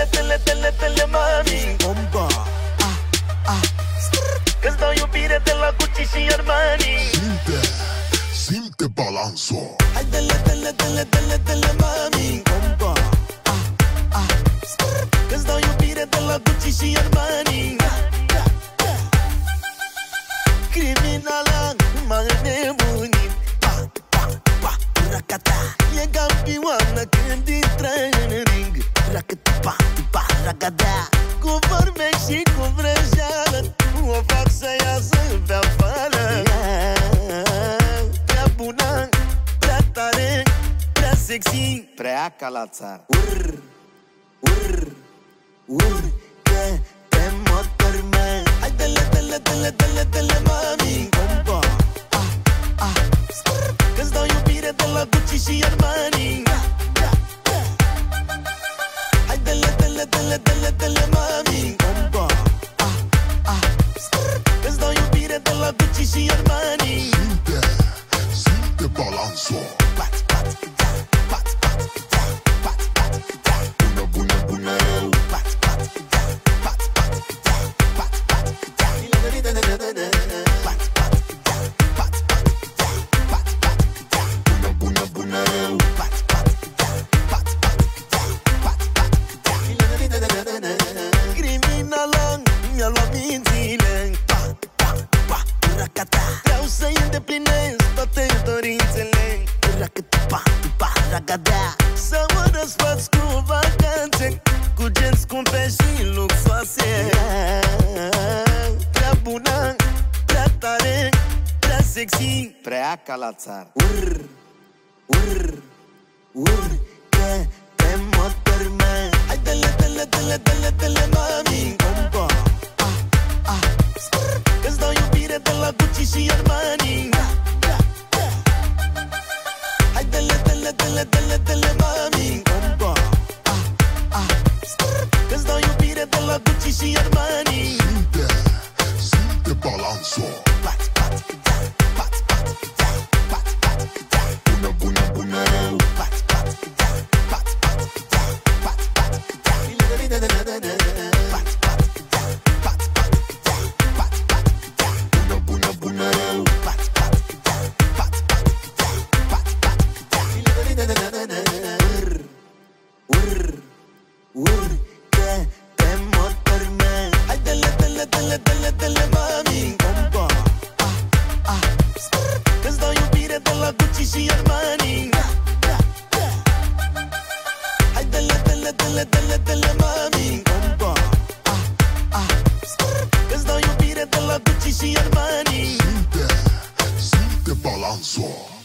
tele, mami. Bomba, Că-ți dau iubire de la Gucci și Armani. Simte balansul. hai dele, mami. Bomba, Că-ți dau iubire de la Gucci și Armani. criminala m-a înnebunit. Racata, e campioană când intră în ring. Racata, ragada, cu vorbe și cu vrăjeală, o fac să iasă pe afară. Prea bună, prea tare, prea sexy, prea ca la țară. Urcă pe motor, mă. Hai dele, mami. Bomba, Că-ți dau iubire de la Gucci și Armani. hai dele, mami. Bomba, Că-ți dau iubire de la Gucci și Armani. Simte balansul. Bună. criminala mi-a luat mințile. Vreau să-i îndeplinesc toate dorințele. Ragada, să mă răsfați cu vacanțe, cu genți scumpe și luxoase. Prea bună, prea tare, prea sexy, prea ca la țară. Urcă pe motor, mă. Hai dele, mami. Bomba, Că-ți dau iubire de la Gucci și Armani. hai dele, mami. Bomba, Că-ți dau iubire de la Gucci și Armani. Simte balansul. Bună. Bună. Urcă pe motor, mă. Hai dele, mami. Bomba, Că-ți dau iubire de la Gucci și Armani. hai dele, mami. Bomba, Că-ți dau iubire de la Gucci și Armani. Simte balansul.